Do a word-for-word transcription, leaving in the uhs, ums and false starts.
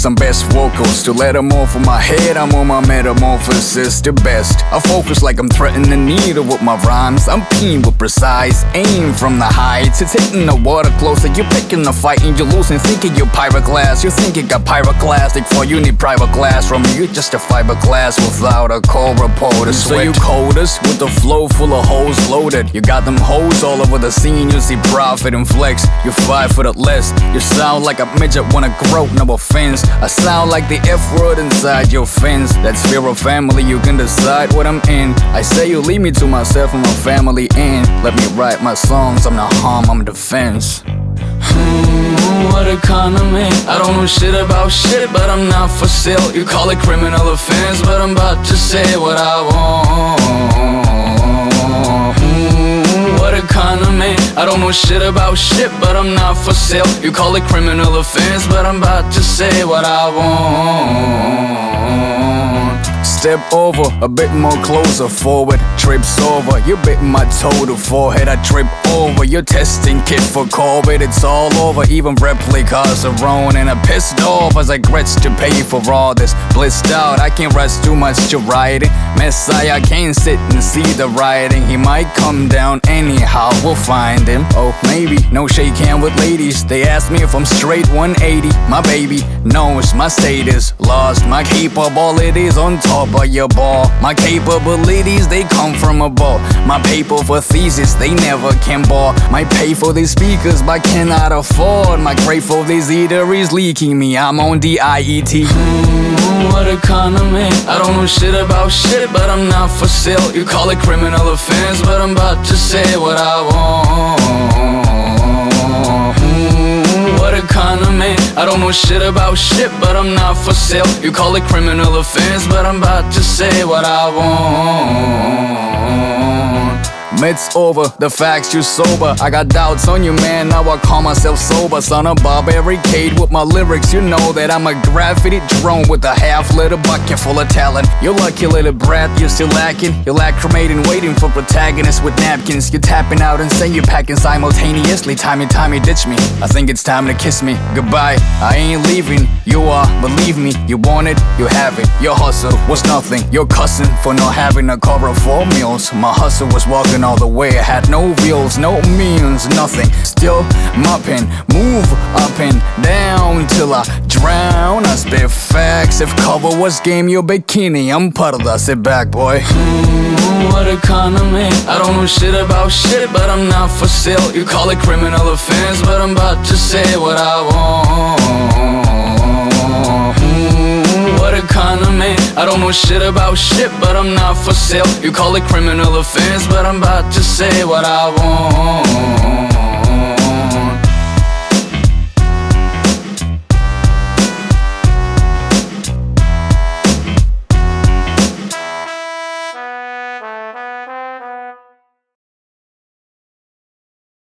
some best vocals to let them off of my head. I'm on my metamorphosis, the best. I focus like I'm threatening the needle with my rhymes. I'm keen with precise aim from the heights. It's hitting the water closer. You're picking the fight and you're losing. Thinking you're pyroclast. You think you got pyroclastic for you need private class from me. You're just a fiberglass without a core reporter. So you coders with a flow full of hoes loaded. You got them hoes all over the scene. You see profit and flex. You're five foot or less. You sound like a midget wanna grow, no offense. I sound like the F word inside your fence. That's fear of family, you can decide what I'm in. I say you leave me to myself and my family in. Let me write my songs, I'm not harm, I'm defense. Hmm, what economy? I don't know shit about shit, but I'm not for sale. You call it criminal offense, but I'm about to say what I want. What economy? I don't know shit about shit, but I'm not for sale. You call it criminal offense, but I'm about to say what I want. Step over, a bit more closer, forward, trips over. You bit my toe to forehead, I trip over. You're testing kit for COVID, it's all over. Even replicas are wrong, and I'm pissed off as I grudge to pay for all this. Blissed out, I can't rush too much to writing. Messiah can't sit and see the writing. He might come down anyhow, we'll find him. Oh, maybe, no shake hand with ladies. They ask me if I'm straight one eighty. My baby knows my status, lost my capabilities on top of your ball. My capabilities, they come from above. My paper for thesis, they never can ball. Might pay for these speakers, but cannot afford. My crate for these eateries leaking me, I'm on D I E T. Hmm, what economy? I don't know shit about shit, but I'm not for sale. You call it criminal offense, but I'm about to say what I want. What economy? I don't know shit about shit, but I'm not for sale. You call it criminal offense, but I'm about to say what I want. Mid's over, the facts you sober. I got doubts on you, man, now I call myself sober. Son of Bob Barricade with my lyrics. You know that I'm a graffiti drone with a half-liter bucket full of talent. You lucky little brat, you're still lacking. You're lacrymating, waiting for protagonists with napkins. You're tapping out and saying you're packing simultaneously. Timey, timey, ditch me. I think it's time to kiss me goodbye. I ain't leaving, you are, believe me. You want it, you have it. Your hustle was nothing. You're cussing for not having a cover of four meals. My hustle was walking all the way. I had no wheels, no means, nothing. Still mopping, move up and down till I drown. I spit facts. If cover was game, your bikini, I'm puddled. I sit back, boy. Hmm, what economy? I don't know shit about shit, but I'm not for sale. You call it criminal offense, but I'm about to say what I want. What economy? I don't know shit about shit, but I'm not for sale. You call it criminal offense, but I'm about to say what I want.